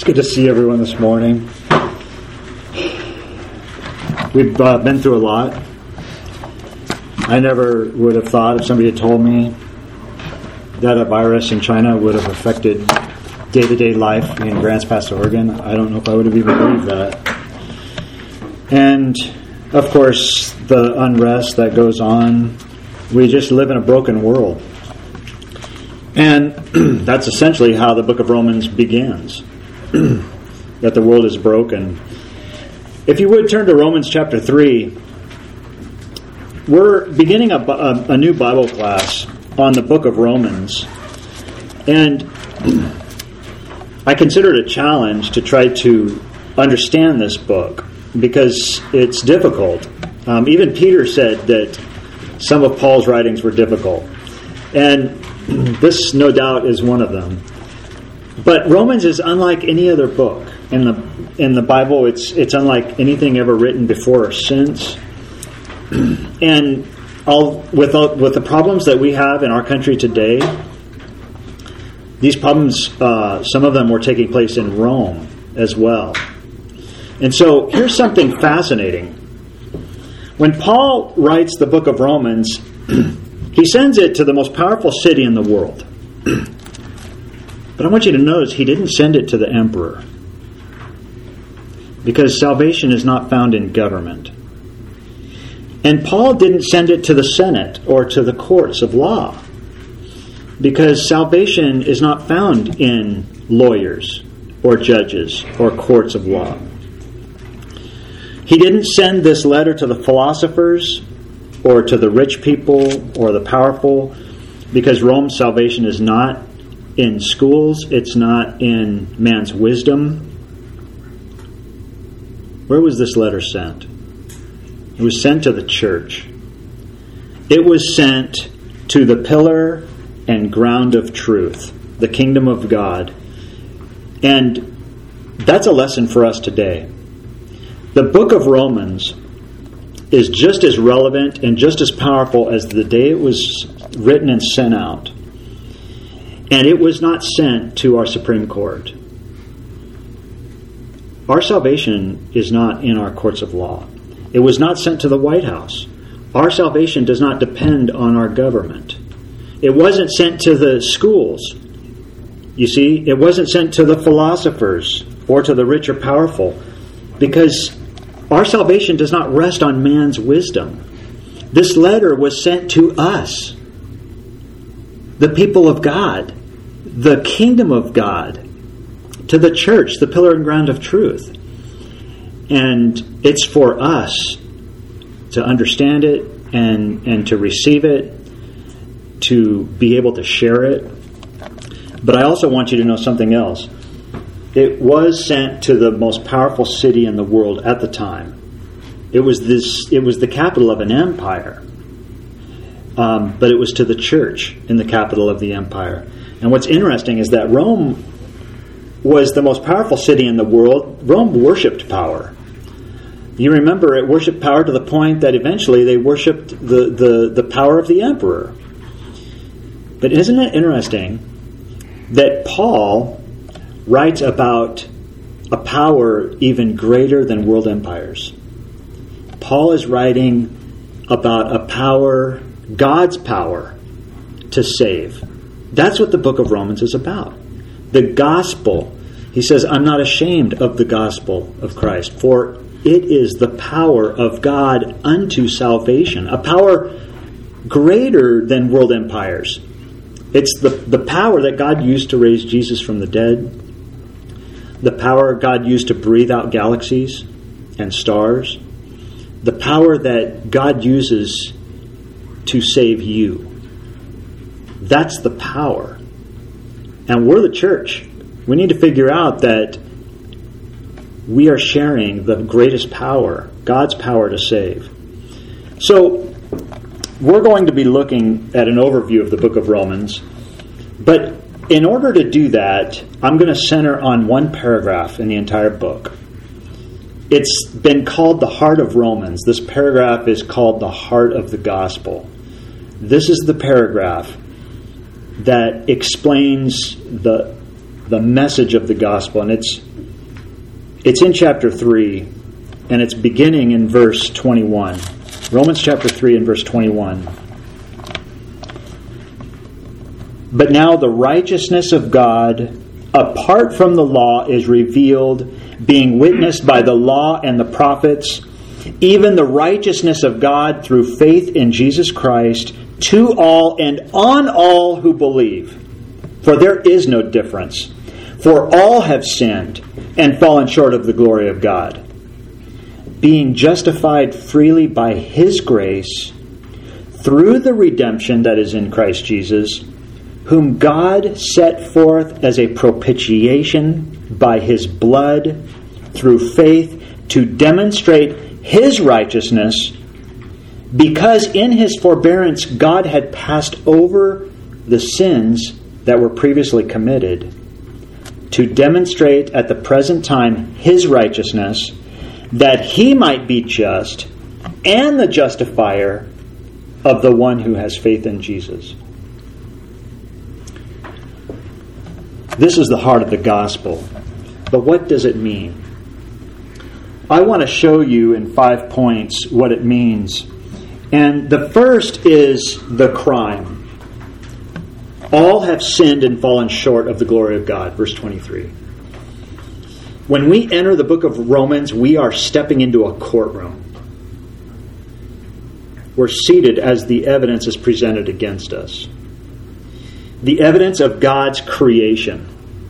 It's good to see everyone this morning. We've been through a lot. I never would have thought if somebody had told me that a virus in China would have affected day-to-day life in Grants Pass, Oregon. I don't know if I would have even believed that. And, of course, the unrest that goes on. We just live in a broken world. And that's essentially how the book of Romans begins. That the world is broken. If you would turn to Romans chapter 3, we're beginning a new Bible class on the book of Romans. And I consider it a challenge to try to understand this book because it's difficult. Even Peter said that some of Paul's writings were difficult. And this, no doubt, is one of them. But Romans is unlike any other book in the Bible. It's unlike anything ever written before or since. And with the problems that we have in our country today, these problems, some of them were taking place in Rome as well. And so here's something fascinating. When Paul writes the book of Romans, he sends it to the most powerful city in the world. But I want you to notice he didn't send it to the emperor. Because salvation is not found in government. And Paul didn't send it to the Senate or to the courts of law. Because salvation is not found in lawyers or judges or courts of law. He didn't send this letter to the philosophers or to the rich people or the powerful, because Rome's salvation is not in schools, it's not in man's wisdom. Where was this letter sent? It was sent to the church. It was sent to the pillar and ground of truth, the kingdom of God. And that's a lesson for us today. The book of Romans is just as relevant and just as powerful as the day it was written and sent out. And it was not sent to our Supreme Court. Our salvation is not in our courts of law. It was not sent to the White House. Our salvation does not depend on our government. It wasn't sent to the schools. You see, it wasn't sent to the philosophers or to the rich or powerful, because our salvation does not rest on man's wisdom. This letter was sent to us, the people of God, the kingdom of God, to the church, the pillar and ground of truth. And it's for us to understand it and to receive it, to be able to share it. But I also want you to know something else. It was sent to the most powerful city in the world at the time. It was the capital of an empire. But it was to the church in the capital of the empire. And what's interesting is that Rome was the most powerful city in the world. Rome worshipped power. You remember, it worshipped power to the point that eventually they worshipped the power of the emperor. But isn't it interesting that Paul writes about a power even greater than world empires? Paul is writing about a power, God's power, to save. That's what the book of Romans is about. The gospel. He says, I'm not ashamed of the gospel of Christ, for it is the power of God unto salvation. A power greater than world empires. It's the power that God used to raise Jesus from the dead. The power God used to breathe out galaxies and stars. The power that God uses to save you. That's the power. And we're the church. We need to figure out that we are sharing the greatest power, God's power to save. So, we're going to be looking at an overview of the book of Romans. But in order to do that, I'm going to center on one paragraph in the entire book. It's been called the heart of Romans. This paragraph is called the heart of the gospel. This is the paragraph that explains the message of the gospel, and it's It's in chapter 3, and it's beginning in verse 21. Romans chapter 3 and verse 21. But now the righteousness of God, apart from the law, is revealed, being witnessed by the law and the prophets, even the righteousness of God through faith in Jesus Christ, to all and on all who believe. For there is no difference. For all have sinned and fallen short of the glory of God, being justified freely by His grace through the redemption that is in Christ Jesus, whom God set forth as a propitiation by His blood through faith to demonstrate His righteousness, because in His forbearance God had passed over the sins that were previously committed, to demonstrate at the present time His righteousness, that He might be just and the justifier of the one who has faith in Jesus. This is the heart of the gospel. But what does it mean? I want to show you in 5 points what it means. And the first is the crime. All have sinned and fallen short of the glory of God. Verse 23. When we enter the book of Romans, we are stepping into a courtroom. We're seated as the evidence is presented against us. The evidence of God's creation.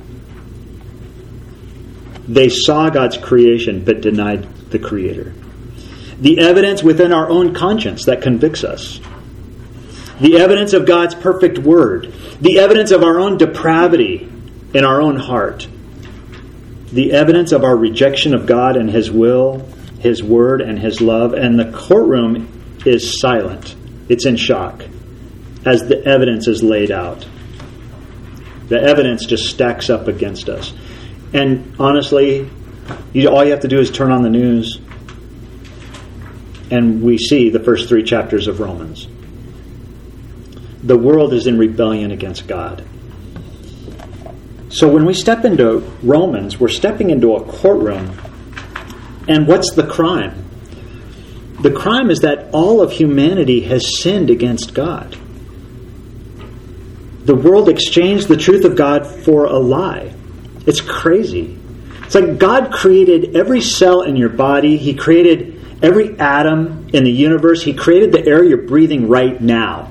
They saw God's creation but denied the Creator. The evidence within our own conscience that convicts us. The evidence of God's perfect word. The evidence of our own depravity in our own heart. The evidence of our rejection of God and His will, His word, and His love. And the courtroom is silent. It's in shock as the evidence is laid out. The evidence just stacks up against us. And honestly, all you have to do is turn on the news, and we see the first 3 chapters of Romans. The world is in rebellion against God. So when we step into Romans, we're stepping into a courtroom. And what's the crime? The crime is that all of humanity has sinned against God. The world exchanged the truth of God for a lie. It's crazy. It's like God created every cell in your body. He created every atom in the universe. He created the air you're breathing right now.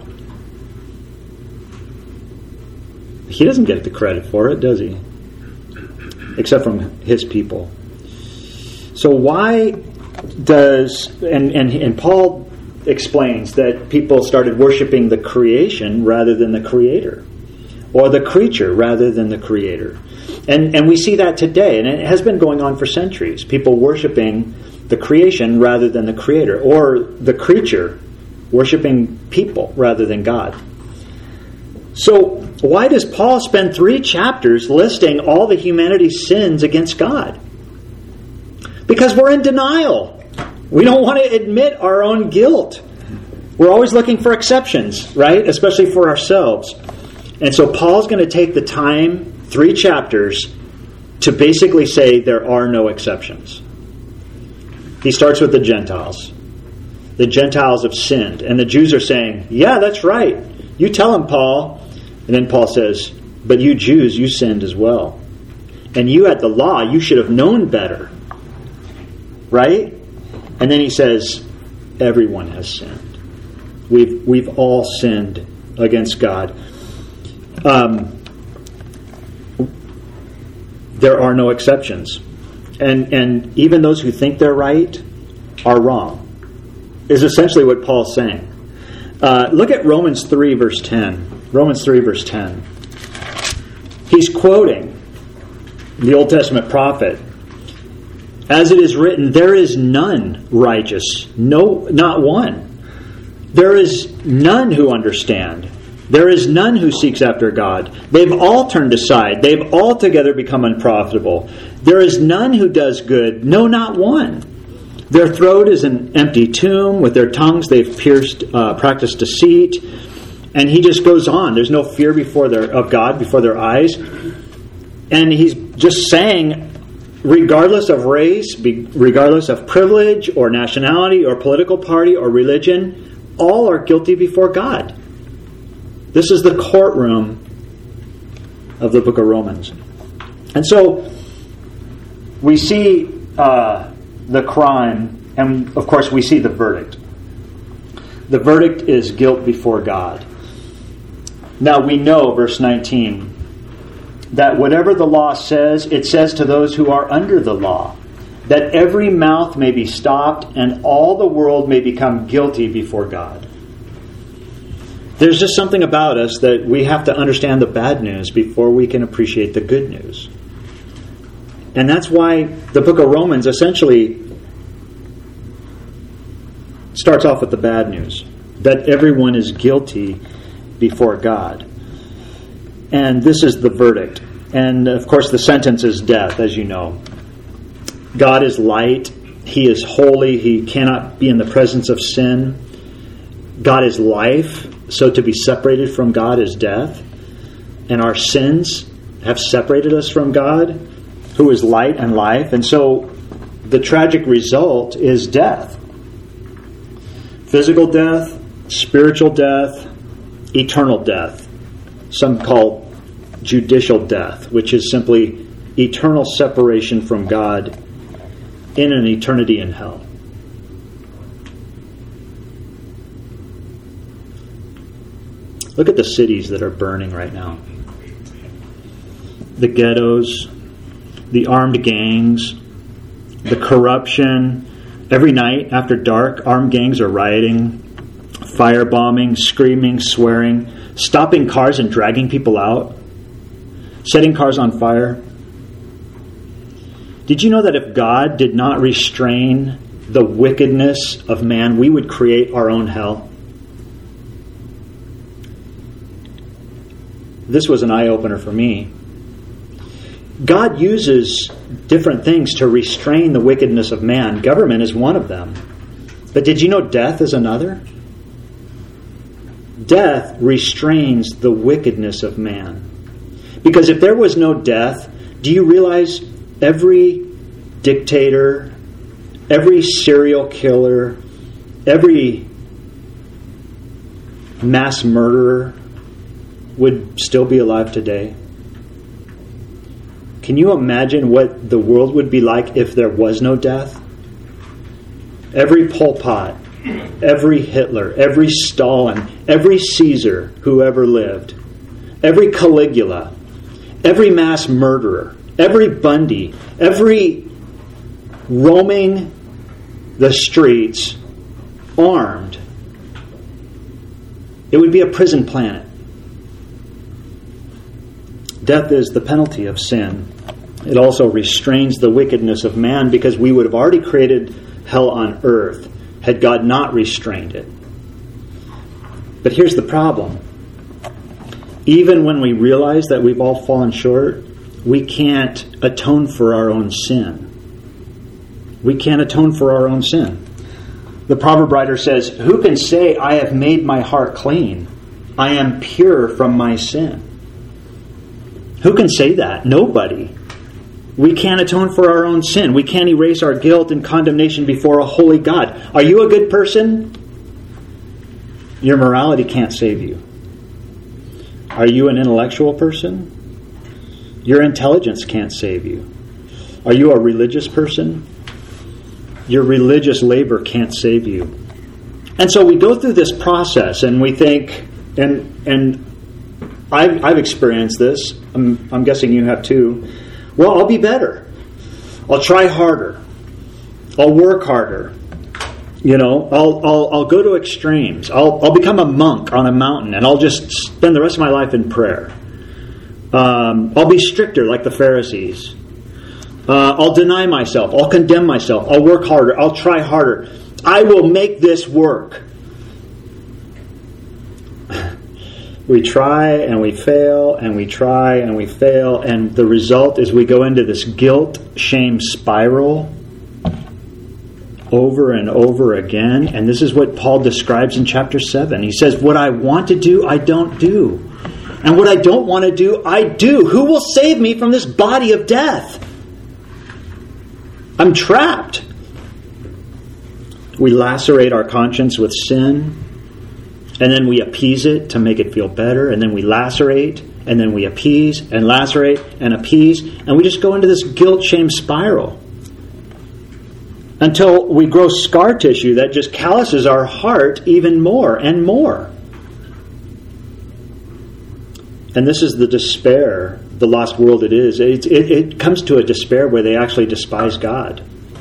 He doesn't get the credit for it, does he? Except from His people. So why does... And Paul explains that people started worshiping the creation rather than the Creator. Or the creature rather than the Creator. And we see that today, and it has been going on for centuries. People worshiping the creation rather than the Creator, or the creature worshiping people rather than God. So why does Paul spend 3 chapters listing all the humanity's sins against God? Because we're in denial. We don't want to admit our own guilt. We're always looking for exceptions, right? Especially for ourselves. And so Paul's going to take the time, 3 chapters, to basically say there are no exceptions. He starts with the Gentiles. The Gentiles have sinned. And the Jews are saying, yeah, that's right. You tell them, Paul. And then Paul says, but you Jews, you sinned as well. And you had the law, you should have known better. Right? And then he says, everyone has sinned. We've all sinned against God. There are no exceptions. And even those who think they're right are wrong, is essentially what Paul's saying. Look at Romans 3, verse 10. Romans 3, verse 10. He's quoting the Old Testament prophet. As it is written, there is none righteous, no, not one. There is none who understand. There is none who seeks after God. They've all turned aside. They've altogether become unprofitable. There is none who does good, no, not one. Their throat is an empty tomb. With their tongues they've practiced deceit. And he just goes on. There's no fear of God before their eyes. And he's just saying regardless of race, regardless of privilege or nationality or political party or religion, all are guilty before God. This is the courtroom of the book of Romans. And so we see the crime, and of course we see the verdict. The verdict is guilt before God. Now we know, verse 19, that whatever the law says, it says to those who are under the law, that every mouth may be stopped and all the world may become guilty before God. There's just something about us that we have to understand the bad news before we can appreciate the good news. And that's why the book of Romans essentially starts off with the bad news, that everyone is guilty before God. And this is the verdict. And of course the sentence is death, as you know. God is light. He is holy. He cannot be in the presence of sin. God is life. So to be separated from God is death. And our sins have separated us from God, who is light and life. And so the tragic result is death. Physical death, spiritual death, eternal death. Some call judicial death, which is simply eternal separation from God in an eternity in hell. Look at the cities that are burning right now. The ghettos, the armed gangs, the corruption. Every night after dark, armed gangs are rioting, firebombing, screaming, swearing, stopping cars and dragging people out, setting cars on fire. Did you know that if God did not restrain the wickedness of man, we would create our own hell? This was an eye-opener for me. God uses different things to restrain the wickedness of man. Government is one of them. But did you know death is another? Death restrains the wickedness of man. Because if there was no death, do you realize every dictator, every serial killer, every mass murderer would still be alive today? Can you imagine what the world would be like if there was no death? Every Pol Pot, every Hitler, every Stalin, every Caesar who ever lived, every Caligula, every mass murderer, every Bundy, every roaming the streets armed, it would be a prison planet. Death is the penalty of sin. It also restrains the wickedness of man, because we would have already created hell on earth had God not restrained it. But here's the problem. Even when we realize that we've all fallen short, we can't atone for our own sin. We can't atone for our own sin. The proverb writer says, "Who can say, I have made my heart clean? I am pure from my sin." Who can say that? Nobody. We can't atone for our own sin. We can't erase our guilt and condemnation before a holy God. Are you a good person? Your morality can't save you. Are you an intellectual person? Your intelligence can't save you. Are you a religious person? Your religious labor can't save you. And so we go through this process and we think, and I've experienced this. I'm guessing you have too. Well, I'll be better. I'll try harder. I'll work harder. You know, I'll go to extremes. I'll become a monk on a mountain, and I'll just spend the rest of my life in prayer. I'll be stricter like the Pharisees. I'll deny myself. I'll condemn myself. I'll work harder. I'll try harder. I will make this work. We try and we fail and we try and we fail, and the result is we go into this guilt-shame spiral over and over again. And this is what Paul describes in chapter 7. He says, what I want to do, I don't do. And what I don't want to do, I do. Who will save me from this body of death? I'm trapped. We lacerate our conscience with sin, and then we appease it to make it feel better, and then we lacerate, and then we appease, and lacerate, and appease, and we just go into this guilt-shame spiral until we grow scar tissue that just calluses our heart even more and more. And this is the despair, the lost world it is. It comes to a despair where they actually despise God.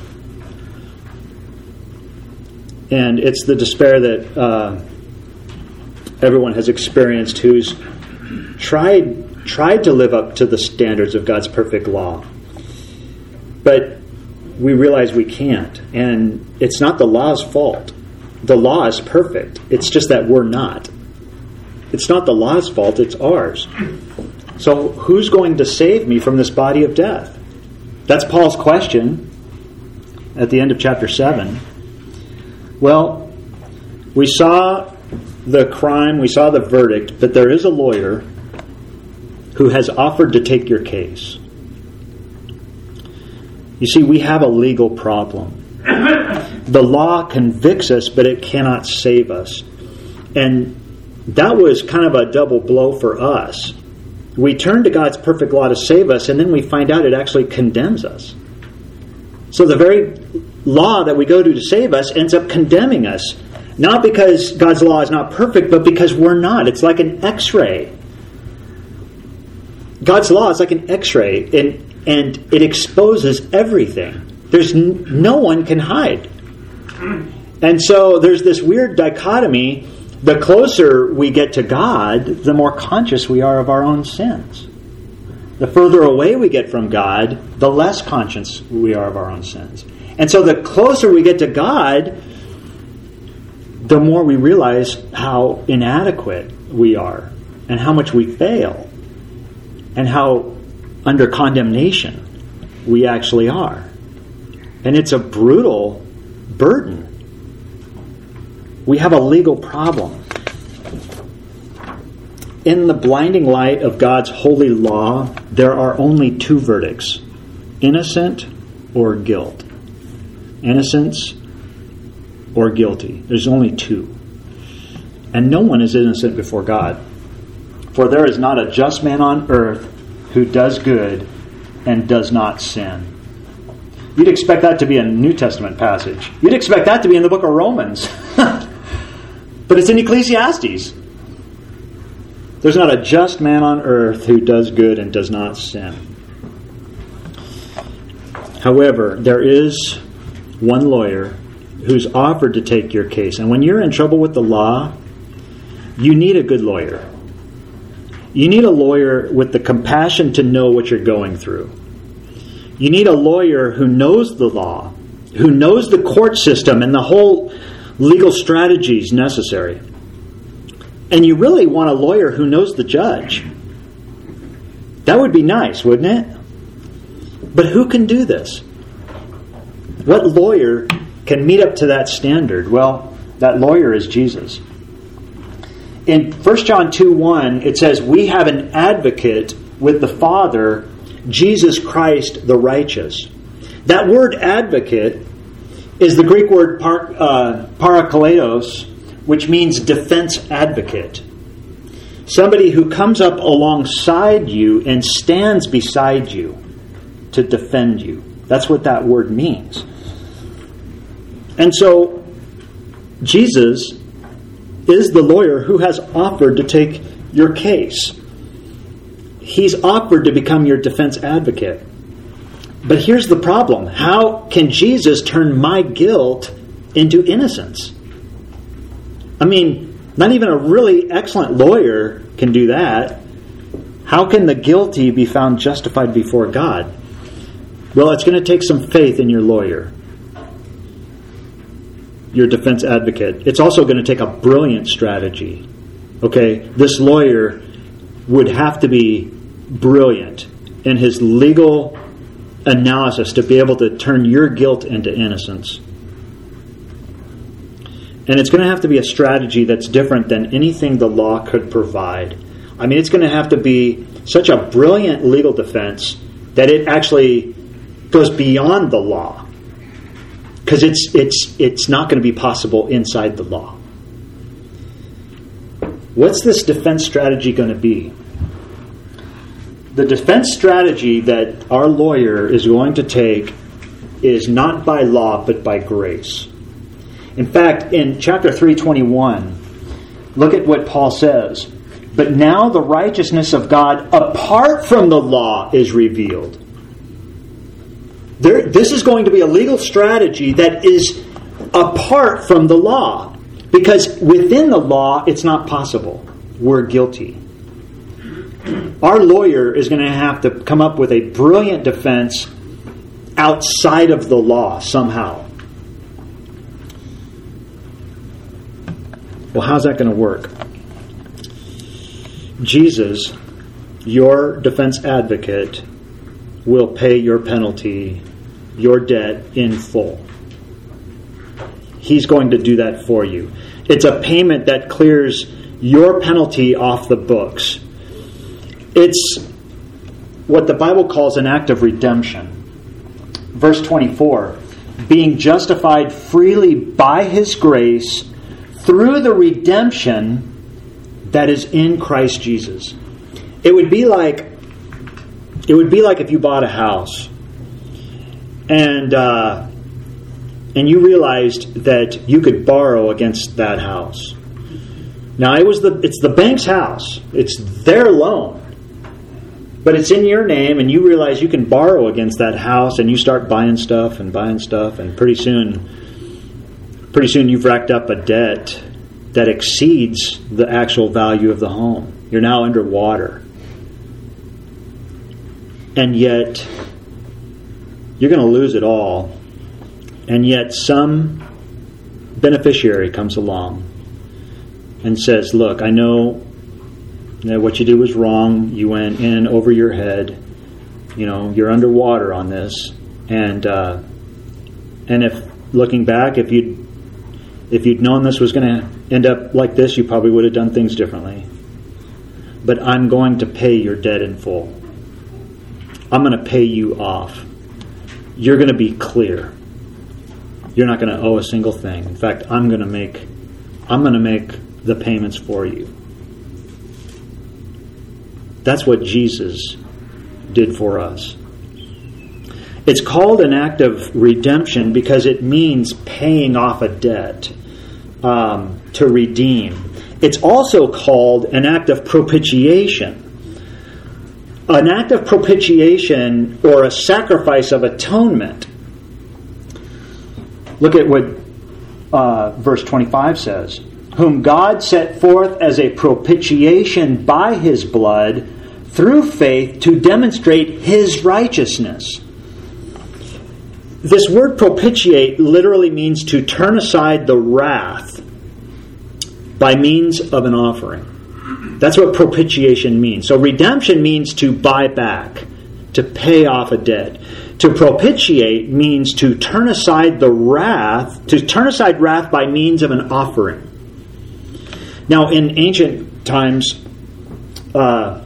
And it's the despair that everyone has experienced who's tried to live up to the standards of God's perfect law. But we realize we can't. And it's not the law's fault. The law is perfect. It's just that we're not. It's not the law's fault, it's ours. So who's going to save me from this body of death? That's Paul's question at the end of chapter 7. Well, we saw the crime, we saw the verdict, but there is a lawyer who has offered to take your case. You see, we have a legal problem. The law convicts us, but it cannot save us. And that was kind of a double blow for us. We turn to God's perfect law to save us, and then we find out it actually condemns us. So the very law that we go to save us ends up condemning us. Not because God's law is not perfect, but because we're not. It's like an x-ray. God's law is like an x-ray, and it exposes everything. There's no one can hide. And so there's this weird dichotomy. The closer we get to God, the more conscious we are of our own sins. The further away we get from God, the less conscious we are of our own sins. And so the closer we get to God, the more we realize how inadequate we are and how much we fail and how under condemnation we actually are. And it's a brutal burden. We have a legal problem. In the blinding light of God's holy law, there are only two verdicts: innocent or guilt. Innocence or guilty. There's only two. And no one is innocent before God. For there is not a just man on earth who does good and does not sin. You'd expect that to be a New Testament passage. You'd expect that to be in the book of Romans. But it's in Ecclesiastes. There's not a just man on earth who does good and does not sin. However, there is one lawyer who's offered to take your case. And when you're in trouble with the law, you need a good lawyer. You need a lawyer with the compassion to know what you're going through. You need a lawyer who knows the law, who knows the court system and the whole legal strategies necessary. And you really want a lawyer who knows the judge. That would be nice, wouldn't it? But who can do this? What lawyer can meet up to that standard? Well, that lawyer is Jesus. In 1 John 2:1, it says, "We have an advocate with the Father, Jesus Christ the righteous." That word advocate is the Greek word parakletos, which means defense advocate. Somebody who comes up alongside you and stands beside you to defend you. That's what that word means. And so, Jesus is the lawyer who has offered to take your case. He's offered to become your defense advocate. But here's the problem. How can Jesus turn my guilt into innocence? I mean, not even a really excellent lawyer can do that. How can the guilty be found justified before God? Well, it's going to take some faith in your lawyer, your defense advocate. It's also going to take a brilliant strategy. Okay, this lawyer would have to be brilliant in his legal analysis to be able to turn your guilt into innocence. And it's going to have to be a strategy that's different than anything the law could provide. I mean, it's going to have to be such a brilliant legal defense that it actually goes beyond the law. because it's not going to be possible inside the law. What's this defense strategy going to be? The defense strategy that our lawyer is going to take is not by law, but by grace. In fact, in chapter 3:21, look at what Paul says. But now the righteousness of God apart from the law is revealed. This is going to be a legal strategy that is apart from the law. Because within the law, it's not possible. We're guilty. Our lawyer is going to have to come up with a brilliant defense outside of the law somehow. Well, how's that going to work? Jesus, your defense advocate, will pay your penalty, your debt in full. He's going to do that for you. It's a payment that clears your penalty off the books. It's what the Bible calls an act of redemption. Verse 24, being justified freely by His grace through the redemption that is in Christ Jesus. It would be like if you bought a house and you realized that you could borrow against that house. Now it's the bank's house. It's their loan. But it's in your name, and you realize you can borrow against that house, and you start buying stuff, and pretty soon you've racked up a debt that exceeds the actual value of the home. You're now underwater. And yet, you're going to lose it all. And yet, some beneficiary comes along and says, look, I know that what you did was wrong. You went in over your head. You're underwater on this. And if, looking back, if you'd known this was going to end up like this, you probably would have done things differently. But I'm going to pay your debt in full. I'm going to pay you off. You're going to be clear. You're not going to owe a single thing. In fact, I'm going to make the payments for you. That's what Jesus did for us. It's called an act of redemption because it means paying off a debt, to redeem. It's also called an act of propitiation. An act of propitiation, or a sacrifice of atonement. Look at what verse 25 says. Whom God set forth as a propitiation by His blood through faith to demonstrate His righteousness. This word propitiate literally means to turn aside the wrath by means of an offering. That's what propitiation means. So redemption means to buy back, to pay off a debt. To propitiate means to turn aside wrath by means of an offering. Now, in ancient times, the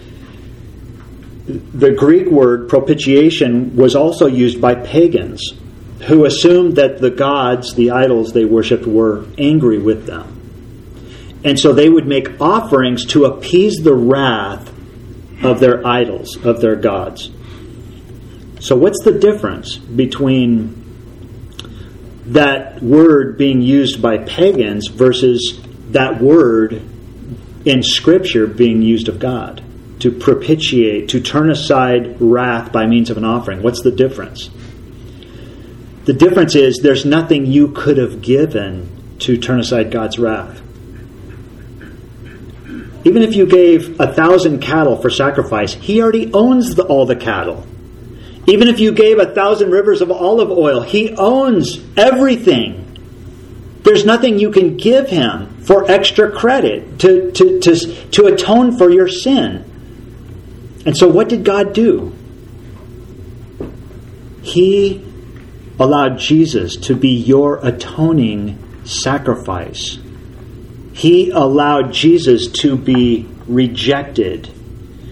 Greek word propitiation was also used by pagans who assumed that the gods, the idols they worshipped, were angry with them. And so they would make offerings to appease the wrath of their idols, of their gods. So what's the difference between that word being used by pagans versus that word in Scripture being used of God? To propitiate, to turn aside wrath by means of an offering. What's the difference? The difference is there's nothing you could have given to turn aside God's wrath. Even if you gave 1,000 cattle for sacrifice, He already owns all the cattle. Even if you gave 1,000 rivers of olive oil, He owns everything. There's nothing you can give Him for extra credit to atone for your sin. And so what did God do? He allowed Jesus to be your atoning sacrifice. He allowed Jesus to be rejected,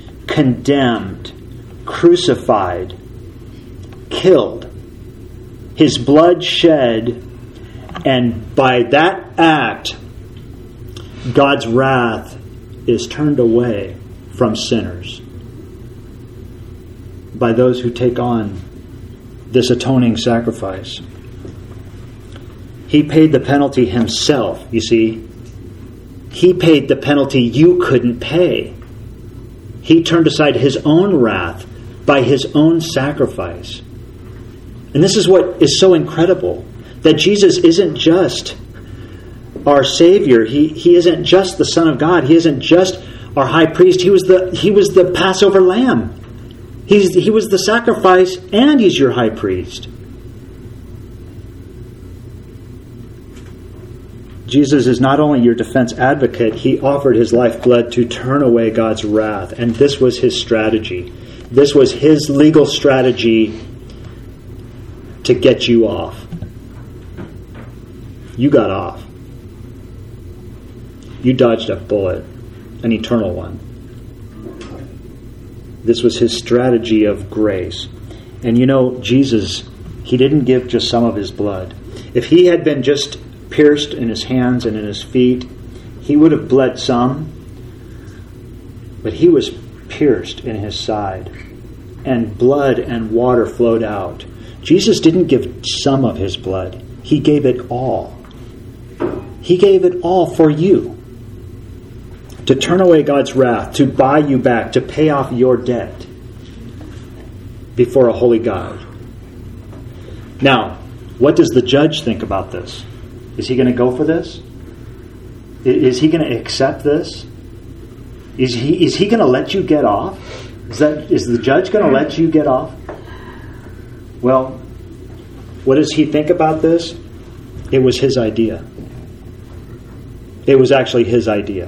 condemned, crucified, killed, His blood shed, and by that act, God's wrath is turned away from sinners. By those who take on this atoning sacrifice. He paid the penalty himself, you see. He paid the penalty you couldn't pay. He turned aside his own wrath by his own sacrifice. And this is what is so incredible, that Jesus isn't just our Savior. He isn't just the Son of God. He isn't just our high priest. He was the Passover lamb. He was the sacrifice, and he's your high priest. Jesus is not only your defense advocate, he offered his lifeblood to turn away God's wrath. And this was his strategy. This was his legal strategy to get you off. You got off. You dodged a bullet, an eternal one. This was his strategy of grace. And you know, Jesus, he didn't give just some of his blood. If he had been just pierced in his hands and in his feet, he would have bled some. But he was pierced in his side, and blood and water flowed out. Jesus didn't give some of his blood. He gave it all. He gave it all for you. To turn away God's wrath, to buy you back, to pay off your debt before a holy God. Now, what does the judge think about this? Is he going to go for this? Is he going to accept this? Is he going to let you get off? Is the judge going to let you get off? Well, what does he think about this? It was his idea. It was actually his idea.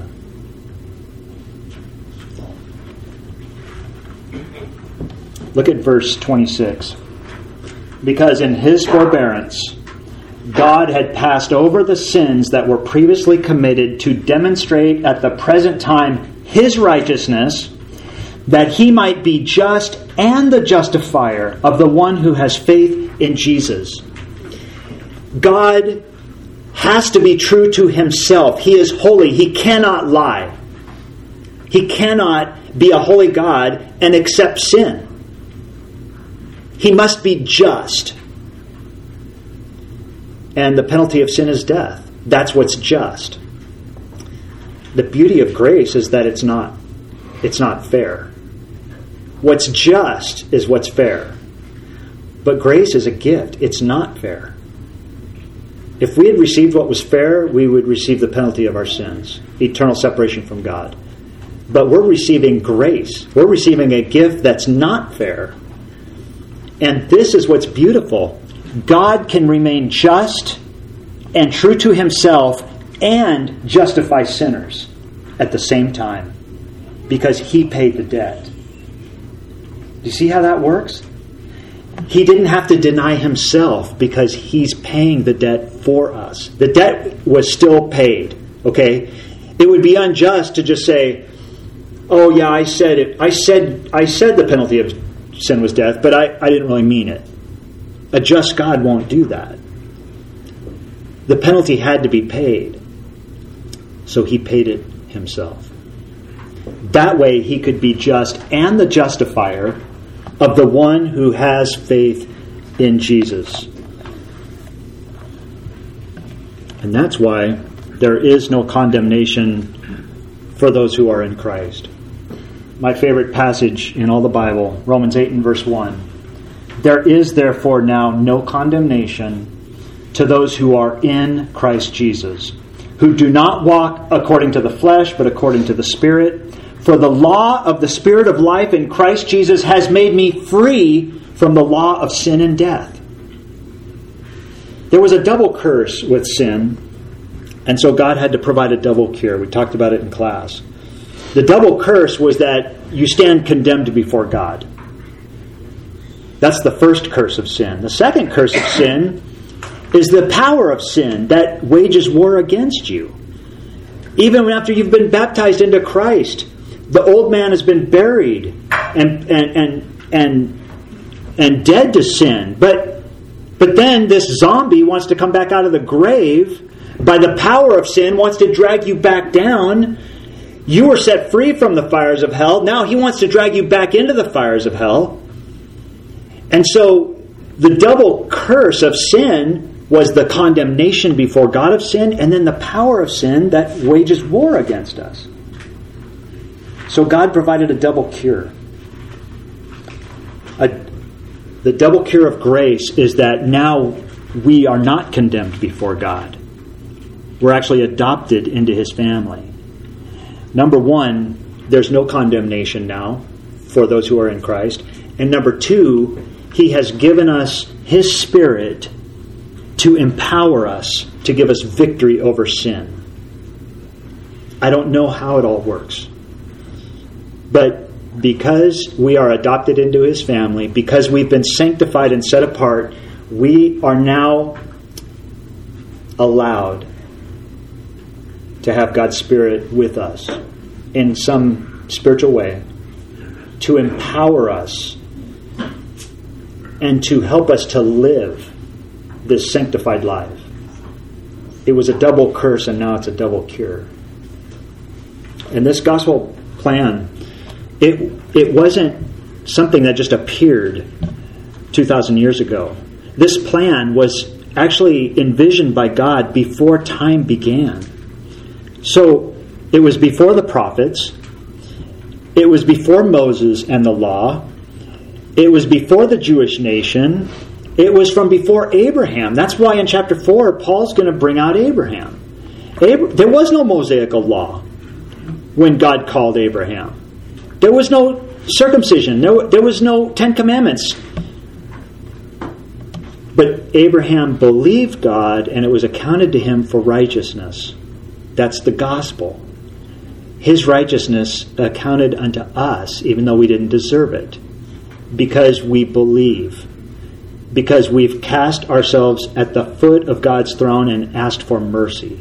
Look at verse 26. Because in his forbearance, God had passed over the sins that were previously committed to demonstrate at the present time his righteousness, that he might be just and the justifier of the one who has faith in Jesus. God has to be true to himself. He is holy. He cannot lie. He cannot be a holy God and accept sin. He must be just. And the penalty of sin is death. That's what's just. The beauty of grace is that it's not fair. What's just is what's fair. But grace is a gift. It's not fair. If we had received what was fair, we would receive the penalty of our sins, eternal separation from God. But we're receiving grace. We're receiving a gift that's not fair. And this is what's beautiful. God can remain just and true to himself and justify sinners at the same time, because he paid the debt. Do you see how that works? He didn't have to deny himself because he's paying the debt for us. The debt was still paid. Okay? It would be unjust to just say, oh yeah, I said it. I said the penalty of sin was death, but I didn't really mean it. A just God won't do that. The penalty had to be paid. So he paid it himself. That way he could be just and the justifier of the one who has faith in Jesus. And that's why there is no condemnation for those who are in Christ. My favorite passage in all the Bible, Romans 8 and verse 1. There is therefore now no condemnation to those who are in Christ Jesus, who do not walk according to the flesh, but according to the Spirit. For the law of the Spirit of life in Christ Jesus has made me free from the law of sin and death. There was a double curse with sin, and so God had to provide a double cure. We talked about it in class. The double curse was that you stand condemned before God. That's the first curse of sin. The second curse of sin is the power of sin that wages war against you. Even after you've been baptized into Christ, the old man has been buried and dead to sin. But But then this zombie wants to come back out of the grave by the power of sin, wants to drag you back down. You were set free from the fires of hell. Now he wants to drag you back into the fires of hell. And so the double curse of sin was the condemnation before God of sin, and then the power of sin that wages war against us. So God provided a double cure. The double cure of grace is that now we are not condemned before God. We're actually adopted into His family. Number one, there's no condemnation now for those who are in Christ. And number two, He has given us His Spirit to empower us, to give us victory over sin. I don't know how it all works. But because we are adopted into His family, because we've been sanctified and set apart, we are now allowed to have God's Spirit with us in some spiritual way to empower us and to help us to live this sanctified life. It was a double curse, and now it's a double cure. And this gospel plan, it wasn't something that just appeared 2,000 years ago. This plan was actually envisioned by God before time began. So it was before the prophets. It was before Moses and the law. It was before the Jewish nation. It was from before Abraham. That's why in chapter 4, Paul's going to bring out Abraham. There was no Mosaical law when God called Abraham. There was no circumcision. There was no 10 Commandments. But Abraham believed God, and it was accounted to him for righteousness. That's the gospel. His righteousness accounted unto us, even though we didn't deserve it, because we believe. Because we've cast ourselves at the foot of God's throne and asked for mercy.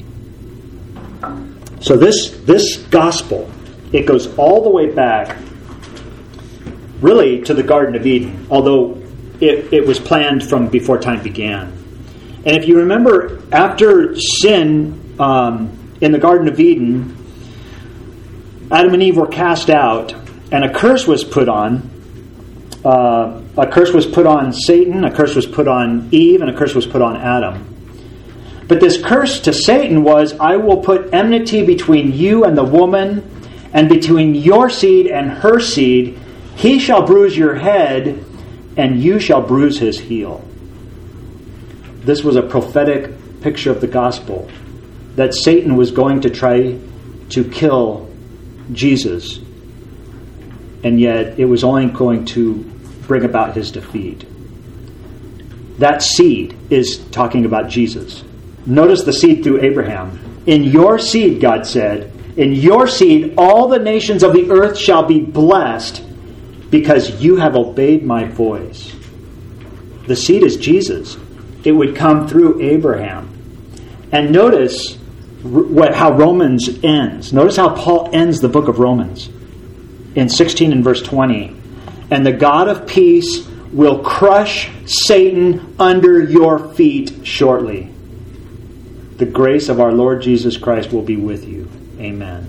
So this gospel, it goes all the way back, really, to the Garden of Eden, although it was planned from before time began. And if you remember, after sin in the Garden of Eden, Adam and Eve were cast out, and a curse was put on. A curse was put on Satan, a curse was put on Eve, and a curse was put on Adam. But this curse to Satan was, I will put enmity between you and the woman, and between your seed and her seed. He shall bruise your head, and you shall bruise his heel. This was a prophetic picture of the gospel, that Satan was going to try to kill Jesus, and yet it was only going to bring about his defeat. That seed is talking about Jesus. Notice the seed through Abraham. In your seed, God said, in your seed all the nations of the earth shall be blessed, because you have obeyed my voice. The seed is Jesus. It would come through Abraham. And notice how Romans ends. Notice how Paul ends the book of Romans in 16 and verse 20. And the God of peace will crush Satan under your feet shortly. The grace of our Lord Jesus Christ will be with you. Amen.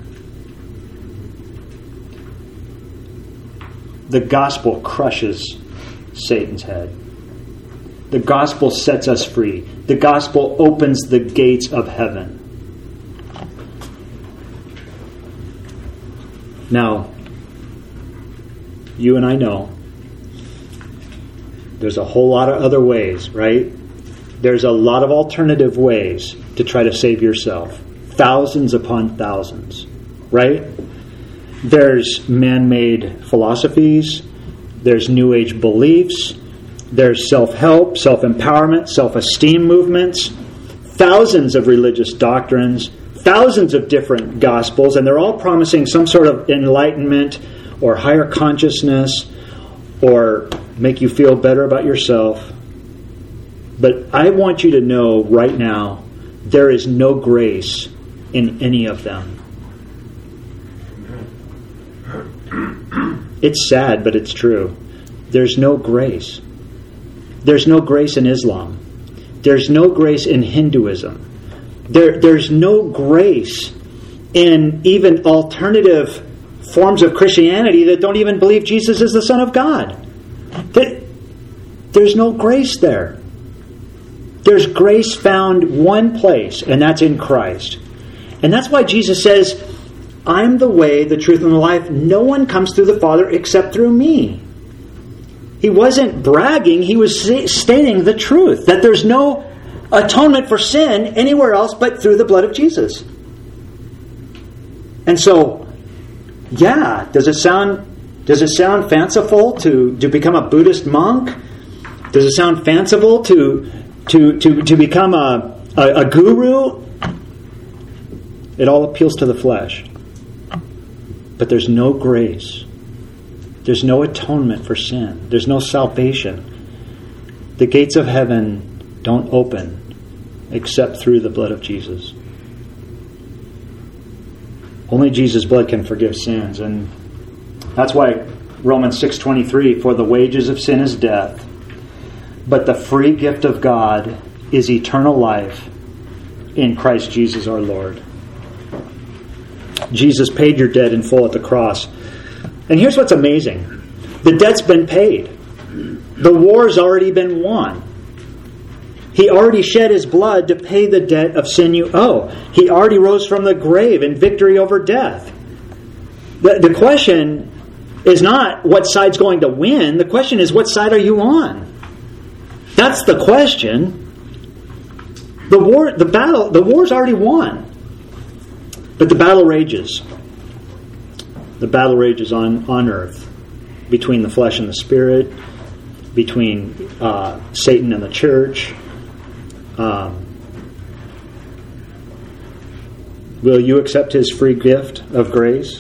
The gospel crushes Satan's head. The gospel sets us free. The gospel opens the gates of heaven. Now, you and I know there's a whole lot of other ways, right? There's a lot of alternative ways to try to save yourself. Thousands upon thousands, right? There's man-made philosophies. There's New Age beliefs. There's self-help, self-empowerment, self-esteem movements. Thousands of religious doctrines. Thousands of different gospels. And they're all promising some sort of enlightenment or higher consciousness or make you feel better about yourself. But I want you to know right now, there is no grace in any of them. It's sad, but it's true. There's no grace. There's no grace in Islam. There's no grace in Hinduism. There's no grace in even alternative forms of Christianity that don't even believe Jesus is the Son of God. There's no grace there. There's grace found one place, and that's in Christ. And that's why Jesus says, I'm the way, the truth, and the life. No one comes through the Father except through me. He wasn't bragging. He was stating the truth, that there's no atonement for sin anywhere else but through the blood of Jesus. And so, yeah, does it sound fanciful to become a Buddhist monk? Does it sound fanciful to become a guru? It all appeals to the flesh. But there's no grace. There's no atonement for sin. There's no salvation. The gates of heaven don't open except through the blood of Jesus. Only Jesus' blood can forgive sins. And that's why Romans 6:23, for the wages of sin is death, but the free gift of God is eternal life in Christ Jesus our Lord. Jesus paid your debt in full at the cross. And here's what's amazing. The debt's been paid. The war's already been won. He already shed his blood to pay the debt of sin you owe. He already rose from the grave in victory over death. The question is not what side's going to win. The question is, what side are you on? That's the question. The war's already won. But the battle rages. The battle rages on earth between the flesh and the spirit, between Satan and the church. Will you accept his free gift of grace?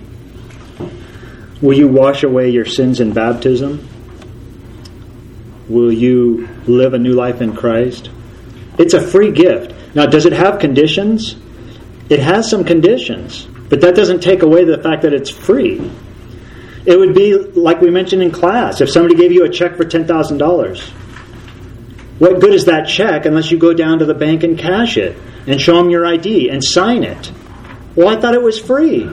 Will you wash away your sins in baptism? Will you live a new life in Christ? It's a free gift. Now, does it have conditions? It has some conditions, but that doesn't take away the fact that it's free. It would be like we mentioned in class. If somebody gave you a check for $10,000, what good is that check unless you go down to the bank and cash it and show them your ID and sign it? Well, I thought it was free.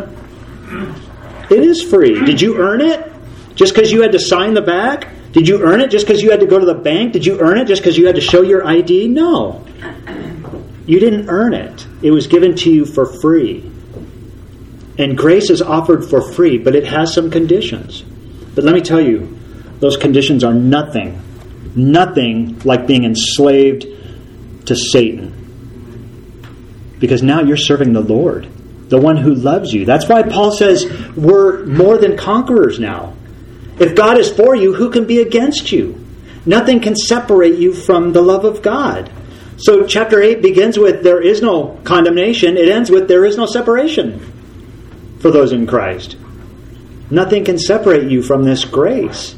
It is free. Did you earn it just because you had to sign the back? Did you earn it just because you had to go to the bank? Did you earn it just because you had to show your ID? No. You didn't earn it. It was given to you for free. And grace is offered for free, but it has some conditions. But let me tell you, those conditions are nothing like being enslaved to Satan. Because now you're serving the Lord, the one who loves you. That's why Paul says we're more than conquerors now. If God is for you, who can be against you? Nothing can separate you from the love of God. So chapter 8 begins with there is no condemnation. It ends with there is no separation for those in Christ. Nothing can separate you from this grace.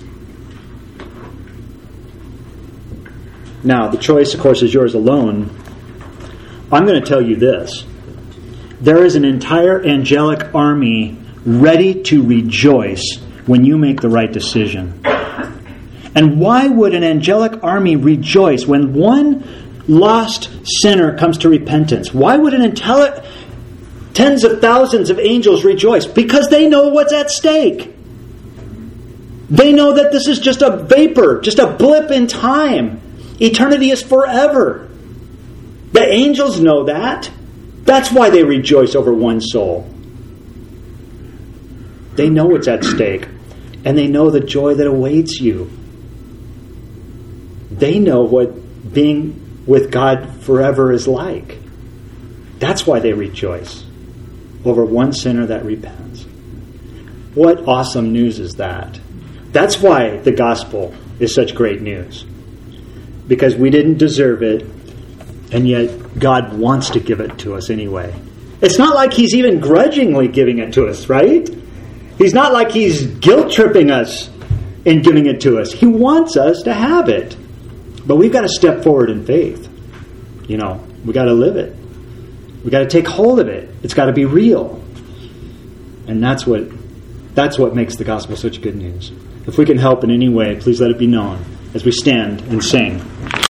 Now, the choice, of course, is yours alone. I'm going to tell you this. There is an entire angelic army ready to rejoice when you make the right decision. And why would an angelic army rejoice when one lost sinner comes to repentance? Why would tens of thousands of angels rejoice? Because they know what's at stake. They know that this is just a vapor, just a blip in time. Eternity is forever. The angels know that. That's why they rejoice over one soul. They know what's at stake. And they know the joy that awaits you. They know what being with God forever is like. That's why they rejoice over one sinner that repents. What awesome news is that? That's why the gospel is such great news. Because we didn't deserve it, and yet God wants to give it to us anyway. It's not like He's even grudgingly giving it to us, right? He's not like He's guilt-tripping us in giving it to us. He wants us to have it. But we've got to step forward in faith. We've got to live it. We've got to take hold of it. It's got to be real. And that's what makes the gospel such good news. If we can help in any way, please let it be known. as we stand and sing.